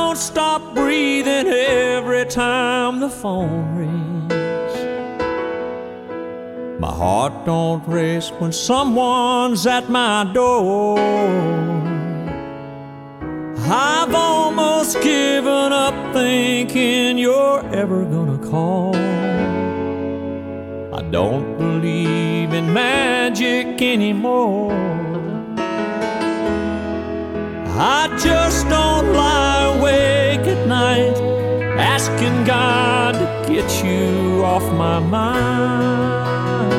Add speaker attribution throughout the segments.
Speaker 1: don't stop breathing every time the phone rings. My heart don't race when someone's at my door. I've almost given up thinking you're ever gonna call. I don't believe in magic anymore. I just don't lie awake at night asking God to get you off my mind.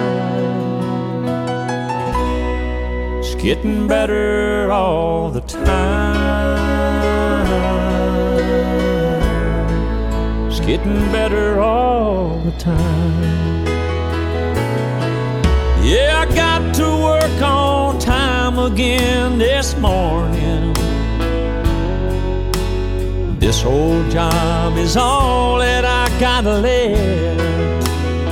Speaker 1: It's getting better all the time. It's getting better all the time. Yeah, I got to work on time again this morning. This old job is all that I got left,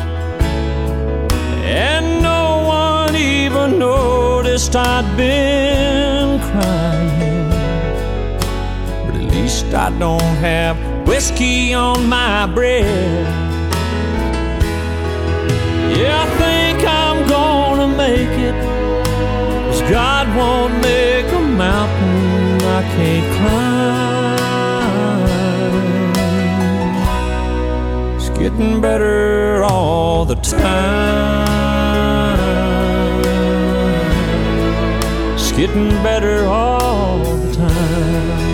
Speaker 1: and no one even noticed I'd been crying. But at least I don't have whiskey on my breath. Yeah, I think I'm gonna make it, 'cause God won't make a mountain I can't climb. It's getting better all the time. It's getting better all the time.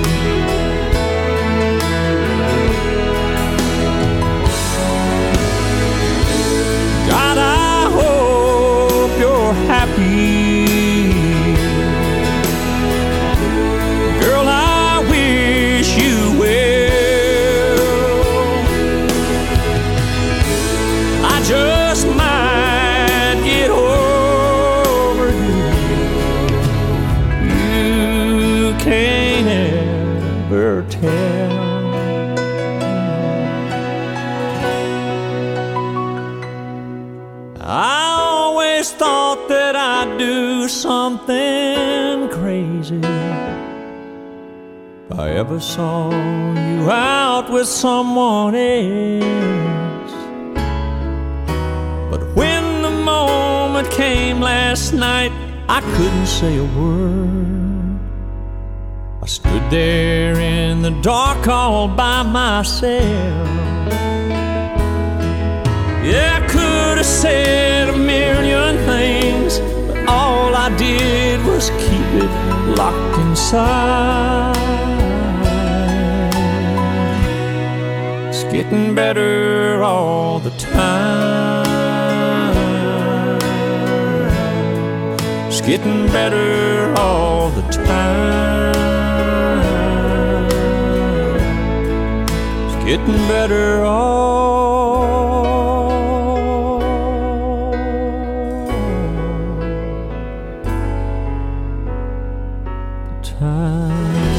Speaker 1: God, I hope you're happy. Girl, I wish you well. I just might get over you. You can't ever tell. I always thought that I'd do something crazy if I ever saw you out with someone else. But when the moment came last night, I couldn't say a word. I stood there in the dark all by myself. Yeah, I could have said a million things, but all I did was keep it locked inside. It's getting better all the time. It's getting better all the time. It's getting better all time.